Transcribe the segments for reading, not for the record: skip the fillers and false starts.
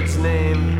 its name.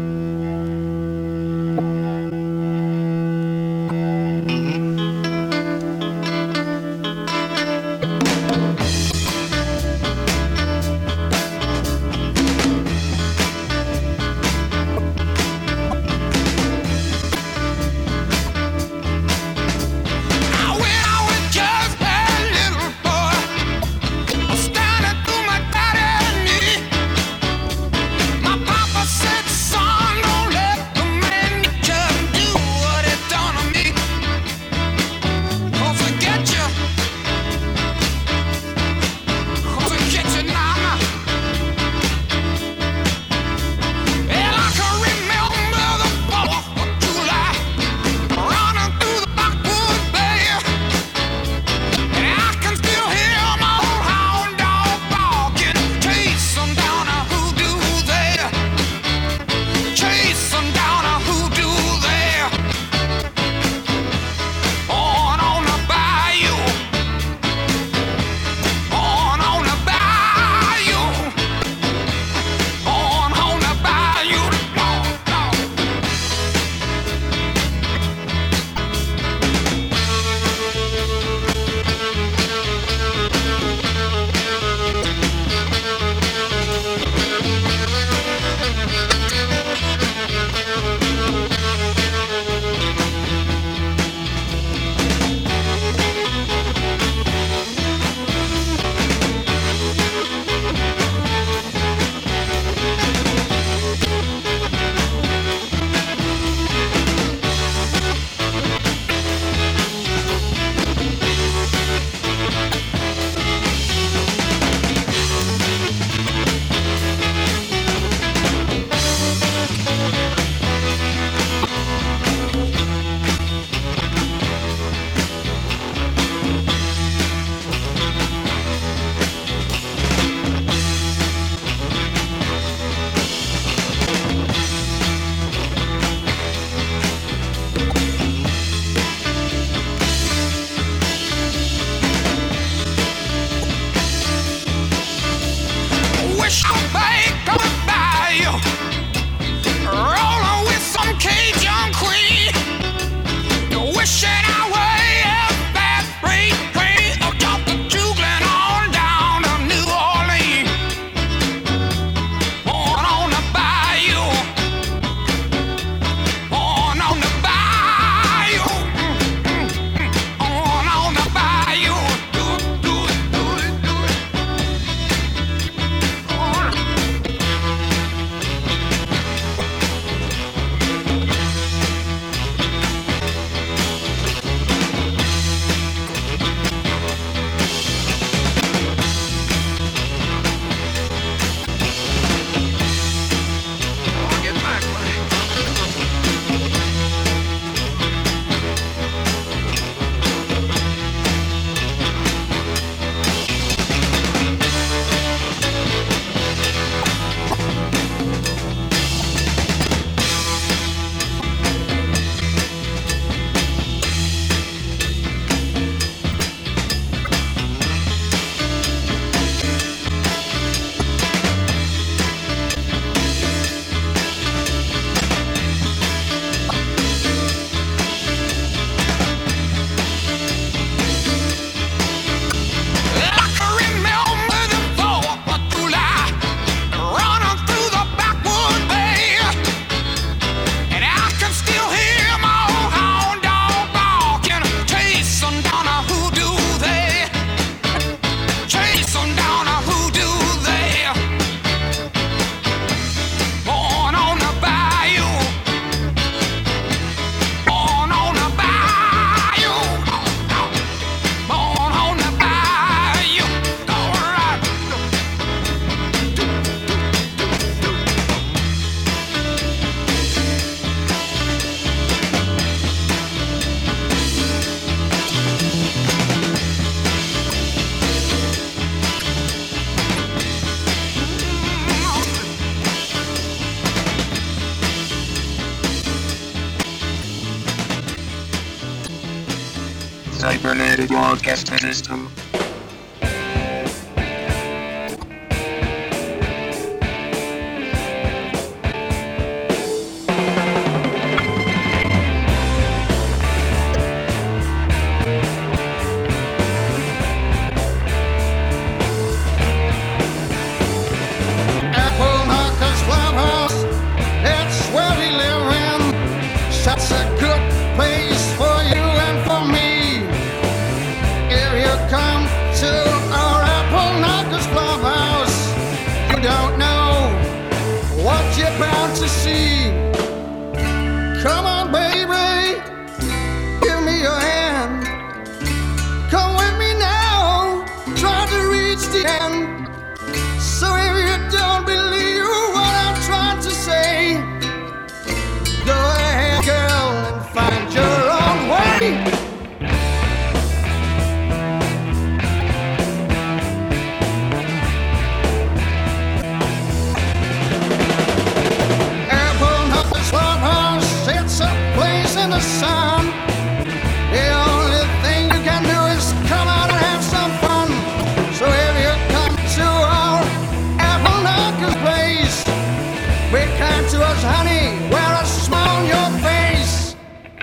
Cybernetic Broadcast System. see. Come on, baby, give me your hand. Come with me now, try to reach the end. So if you don't believe what I'm trying to say, go ahead, girl, and find your own way. In the sun, the only thing you can do is come out and have some fun. So if you come to our Apple Knockers place, be kind to us, honey, wear a smile on your face.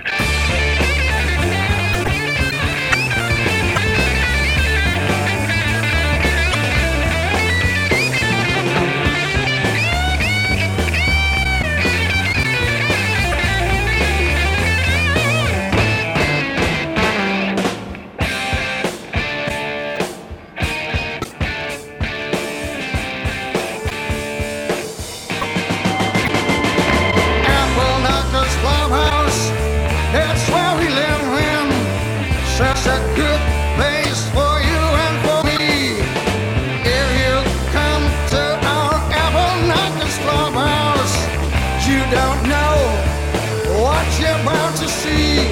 Such a good place for you and for me. If you come to our Apple Knockers Clubhouse, you don't know what you're about to see.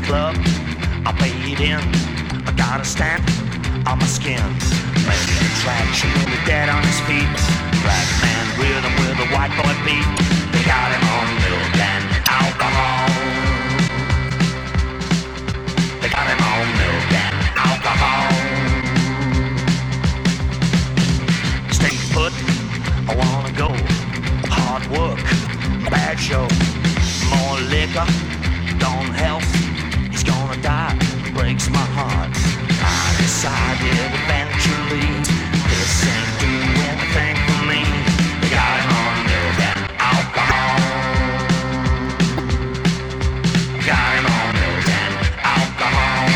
club, I paid in. I got a stamp on my skin. Made an attraction with dead on his feet. Black man rhythm with a white boy beat. They got him on milk and alcohol. They got him on milk and alcohol. Stay put, I wanna go. Hard work, bad show. More liquor, don't help. He's gonna die, breaks my heart. I decided eventually this ain't doing anything for me. They got him on milk and alcohol. Got him on milk and alcohol.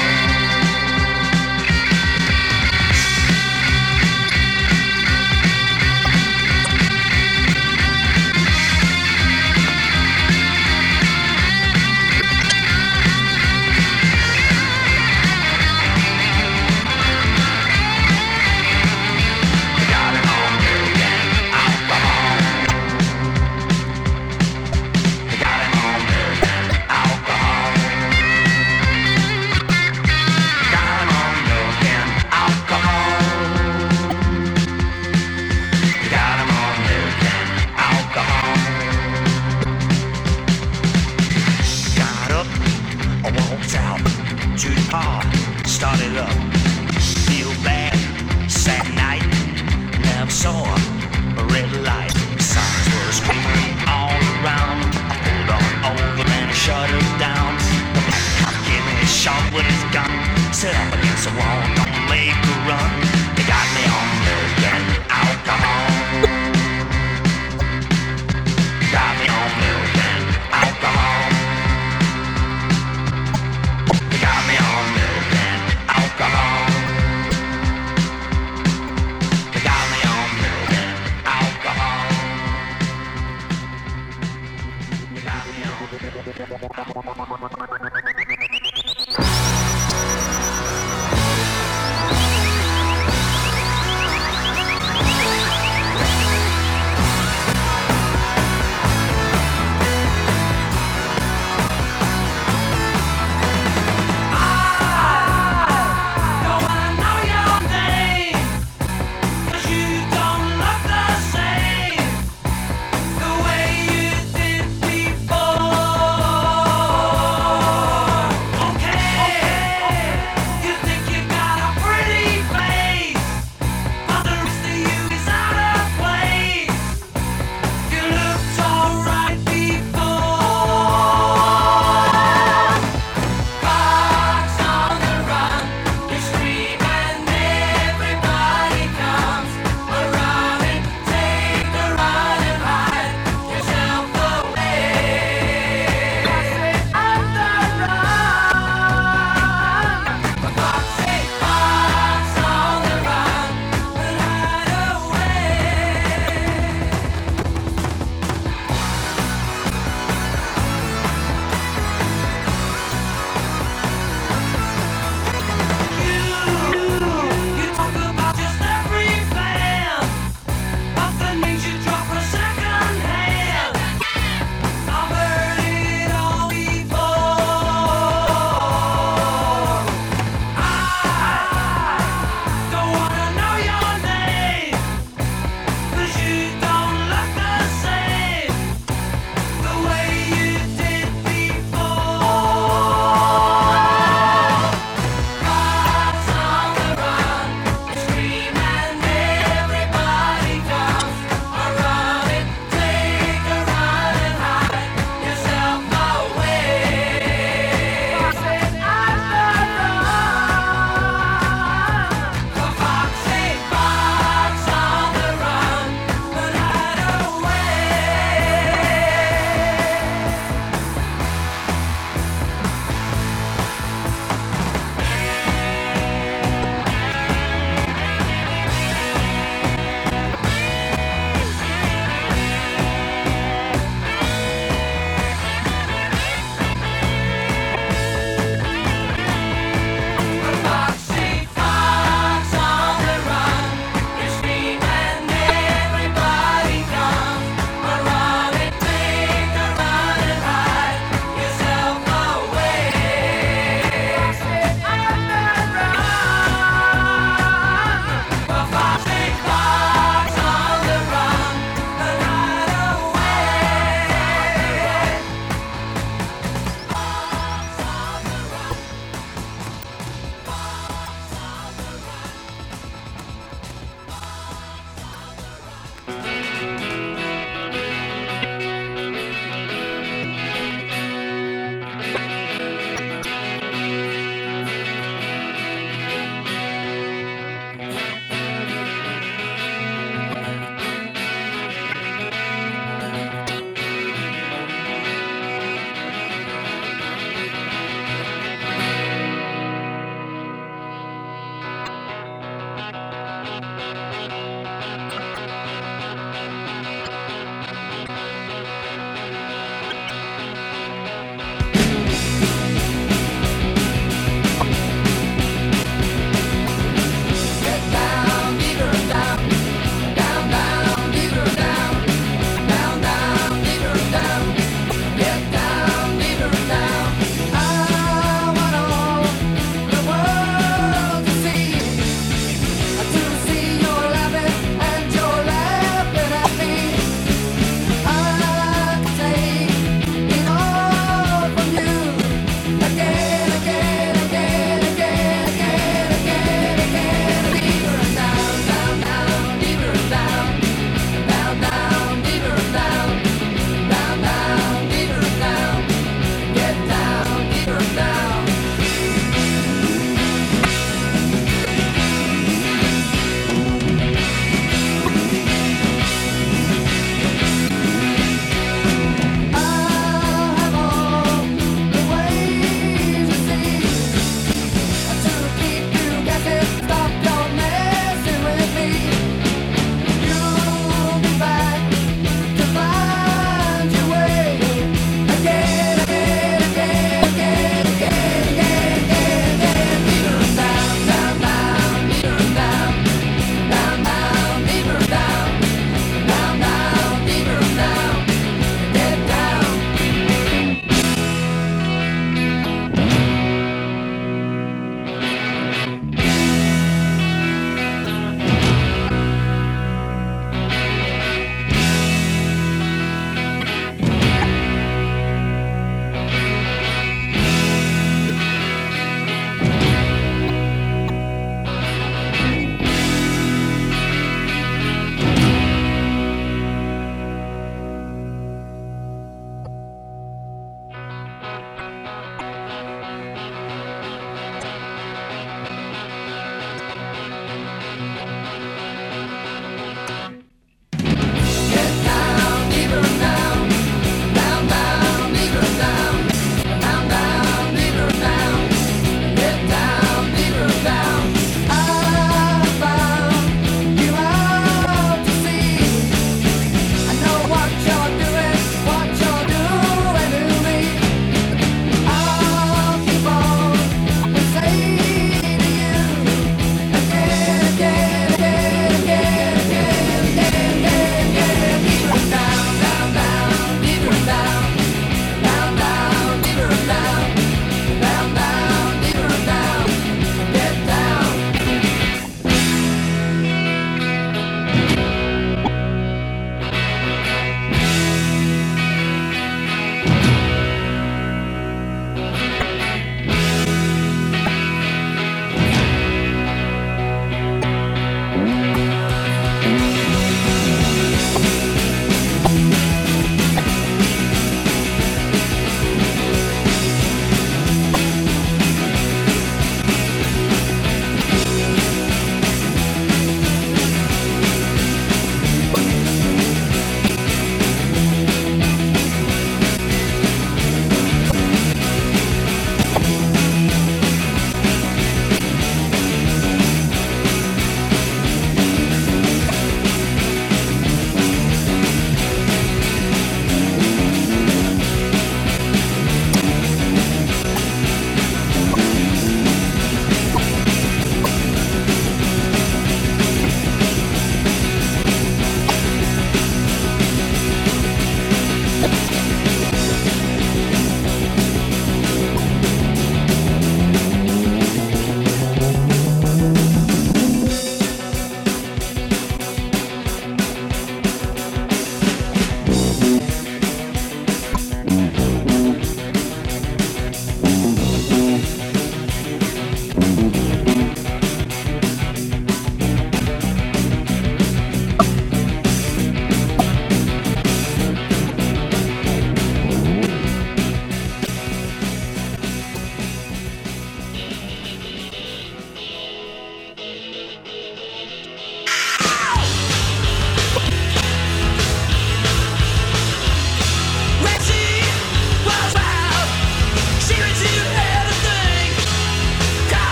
Started up, feel bad, sad night, never saw a red light. Signs were screaming all around. I pulled on over and I shut it down. The black cop gave me a shot with his gun. Set up against the wall, don't make a run. They got me on milk and alcohol. Got me on milk and alcohol. They got me on milk and alcohol. They got me on milk and alcohol. They got me on milk and alcohol.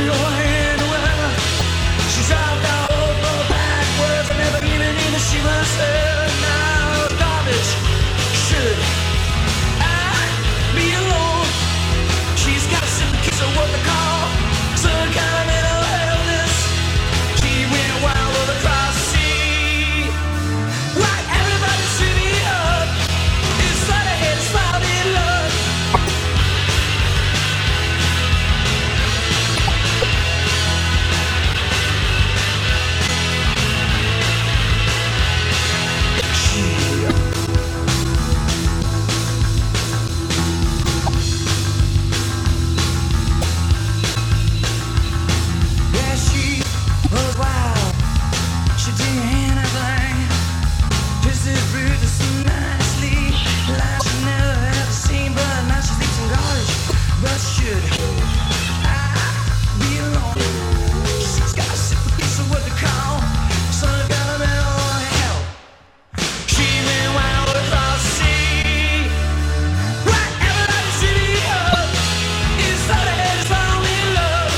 your hand well. She's out all the backwards. I never even knew that she was her. Now garbage. Should I be alone? She's got a simple case of what they call some kind of mental illness. She went wild over across the sea. Right, everybody's sitting up. Inside her head is found in love. Yeah, she was wild. She did anything just to prove to so nicely. Life she never ever seen, but now she sleeps in college. But should I be alone? She's got a simple piece of what they call some kind of mental help. She went wild across the sea. Right, everybody's sitting up. Inside her head is found in love.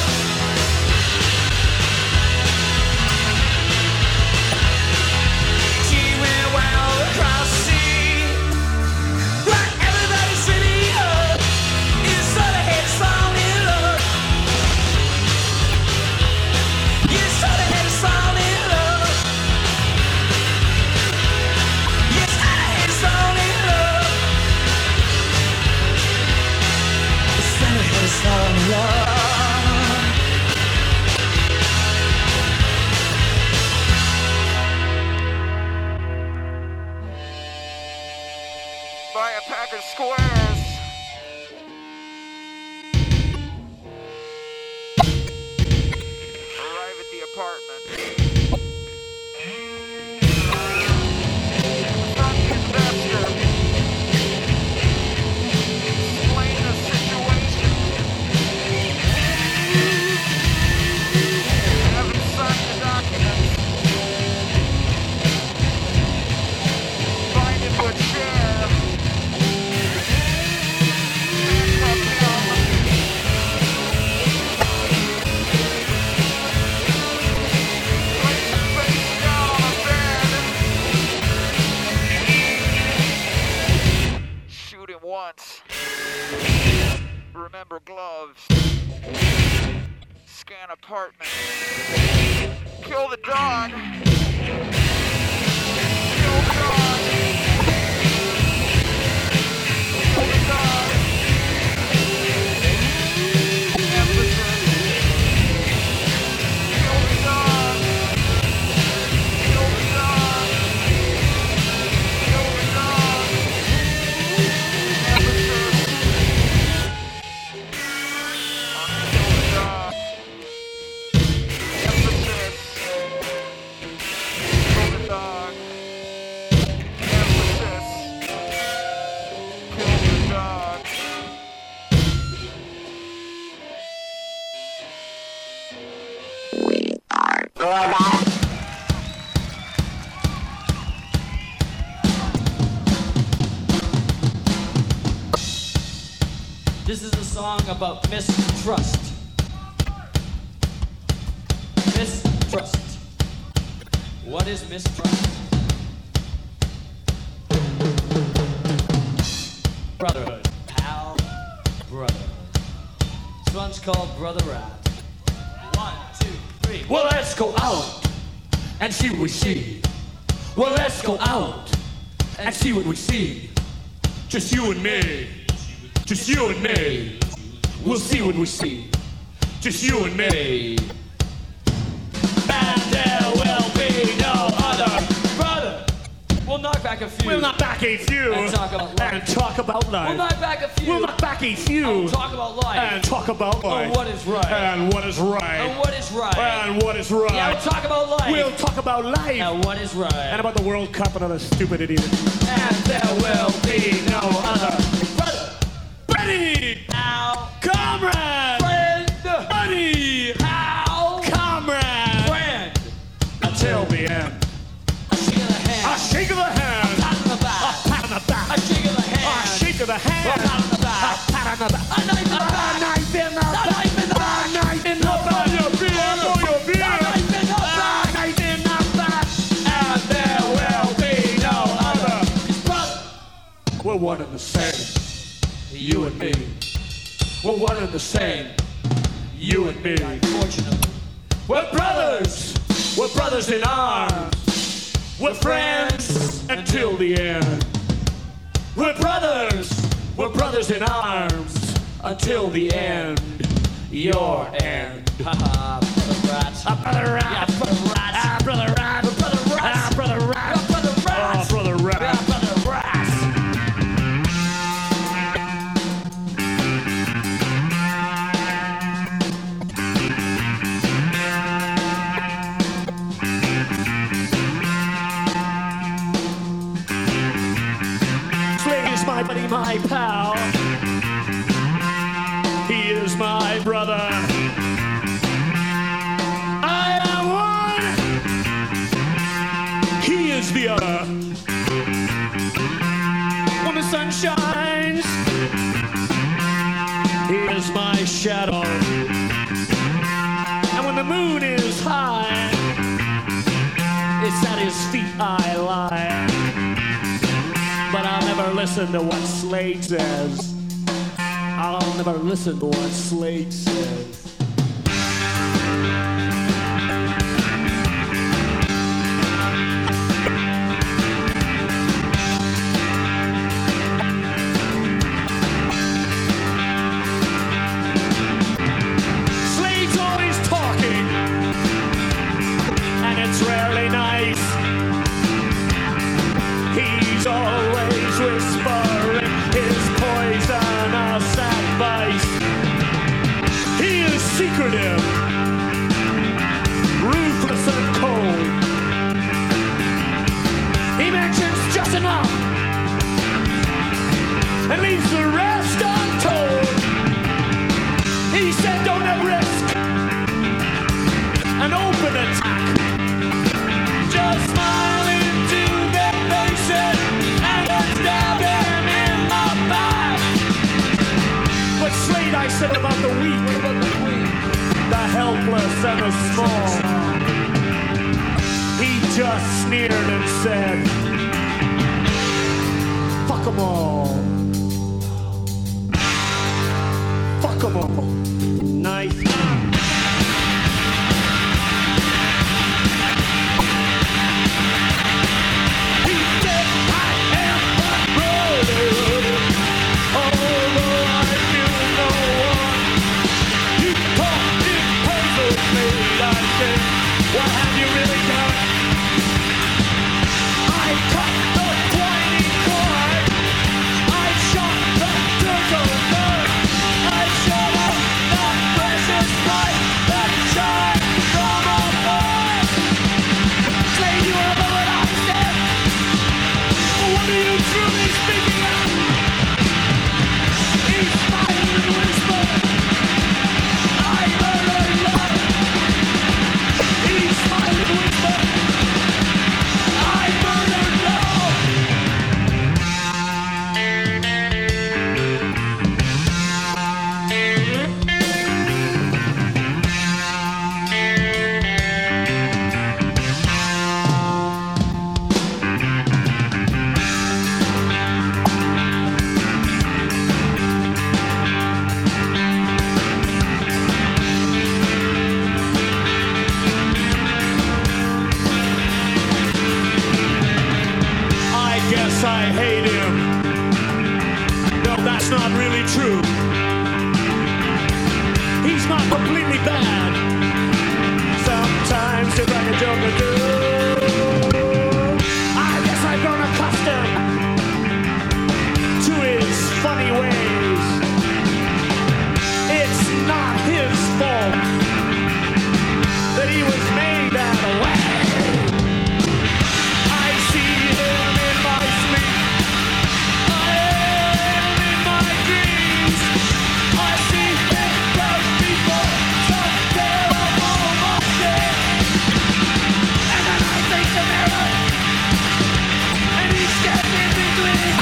She went wild across the sea. Right, everybody's sitting up. Inside her head is found in love. Inside her head is found in love. Yes, I is found in love. Inside her head is found in love. Buy a pack of squares. Arrive at the apartment. Confront the investor. Explain the situation. Have him sign the documents. Find him a chair. Shoot him once. Remember gloves. Scan apartment. Kill the dog. Kill the dog. Kill the dog. Emphasis. Kill the dog. Kill the dog. Kill the dog. Emphasis. On kill the dog. Emphasis. Kill the dog. Emphasis. Kill the dog. This is a song about mistrust. Mistrust. What is mistrust? Brotherhood. Pal. Brotherhood. This one's called Brother Rat. 1, 2, 3. Well, let's go out and see what we see. Well, let's go out and see what we see. Just you and me. Just you and me. We'll see what we see. Just you and me. And there will be no other brother. We'll knock back a few. We'll knock back a few. And talk about life. And talk about life. We'll knock back a few. We'll knock back a few. And talk about life. And talk about life. And what is right. And what is right. And what is right. And what is right. Yeah, we'll talk about life. We'll talk about life. And what is right. And about the World Cup and other stupid idiots. And there will be no other brother. Buddy! Now, Comrade! friend, Buddy! pal, Comrade! friend. Until the end. A shake of the hand. A shake of the hand. A pat on the back. A pat on the back. A shake of the hand. A shake of the hand. A pat on the back. A pat on the back. A knife in the back. A knife in the back. A knife in the back. A knife in the back. one and the same. You and me. We're one and the same. You and me. Unfortunately. We're brothers. We're brothers in arms. We're friends until the end. We're brothers. We're brothers in arms until the end. Your end. Haha, brother rat. Brother rat. Yeah, brother rat. Brother rat. Brother rat. Brother rat. Brother rat. Brother rat. Brother rat. Slade is my buddy, my pal. He is my brother. I am one. He is the other. When the sun shines, he is my shadow. And when the moon is high, it's at his feet I lie. But I'll never listen to what Slade says. I'll never listen to what Slade says. Slade's always talking, and it's rarely nice. He's always whispering his poisonous advice. He is secretive, ruthless and cold. He mentions just enough and leaves the rest untold. He said don't have risk an open attack. Just smile into their faces and stab them in the back. But Slade, I said about the weak, the helpless and the small. He just sneered and said, fuck them all. Fuck them all. Nice. What have you really done? I cut the twining cord. I shot the turtle bird. I shut up the precious light that shines from above. Slade, you are the word I said. What are you truly speaking of? He smiled and whispered, I murdered love. He smiled and whispered, I murdered love. I guess I hate him. No, that's not really true. He's not completely bad. Sometimes he's like a joke or two. I guess I've grown accustomed to his funny ways. It's not his fault that he was made that way. I see him in my sleep. I am in my dreams. I see him does people some terrible mistake. And then I face the mirror, and he steps in between.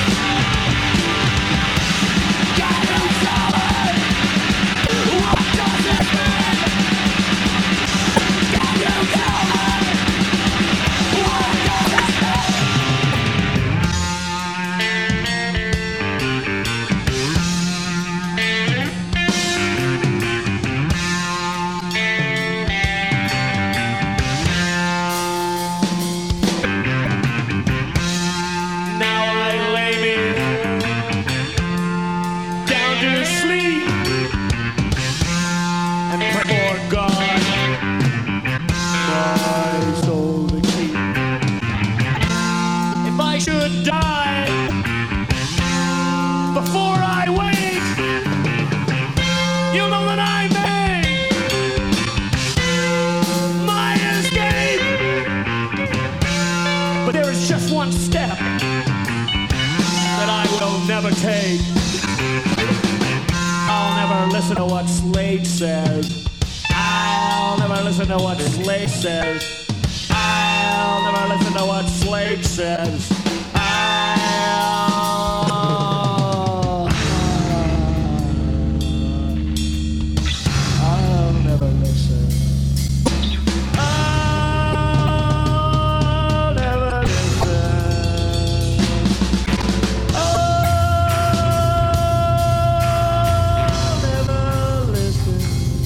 Can you tell it? What does it mean? Can you tell it? step that I will never take. I'll never listen to what Slade says. I'll never listen to what Slade says. I'll never listen to what Slade says. I'll never listen. I'll never listen. I'll never listen.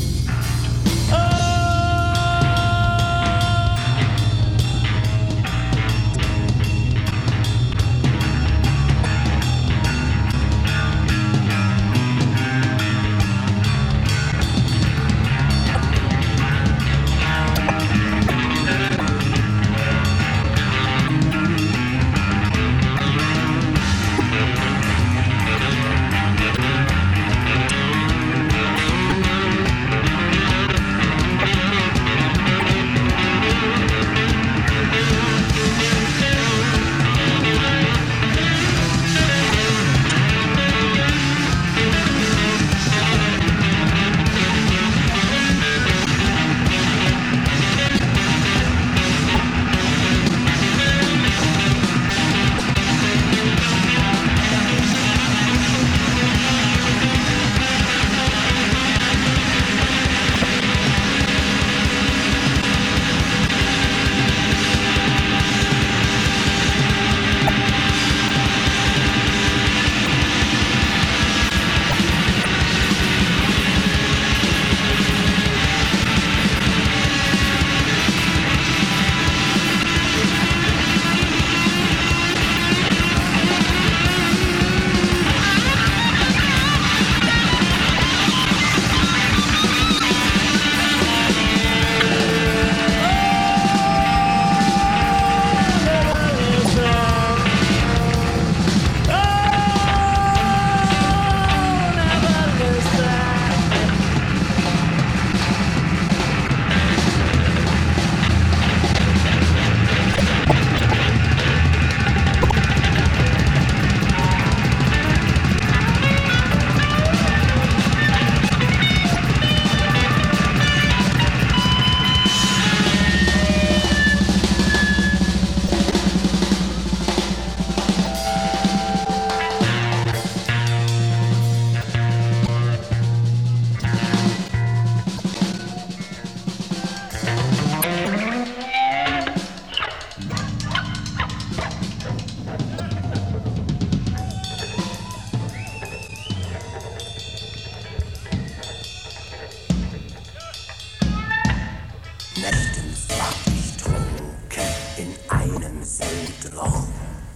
Nächtens wach ich trunken in einem Seeloch.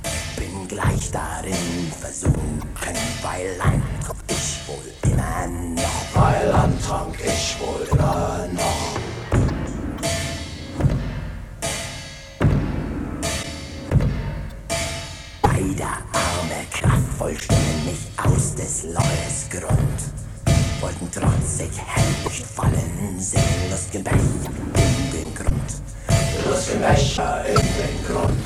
Bin gleich darin versunken, weil lang trank ich wohl immer noch. Weil lang trank ich wohl immer noch. Beide Arme kraftvoll stiegen mich aus des Loches Grund. Wollten trotzig händig fallen, sehen lustigen Becher in den Grund. Lustigen Becher in den Grund.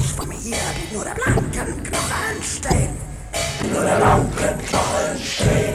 Nur der blanken Knochen stehen.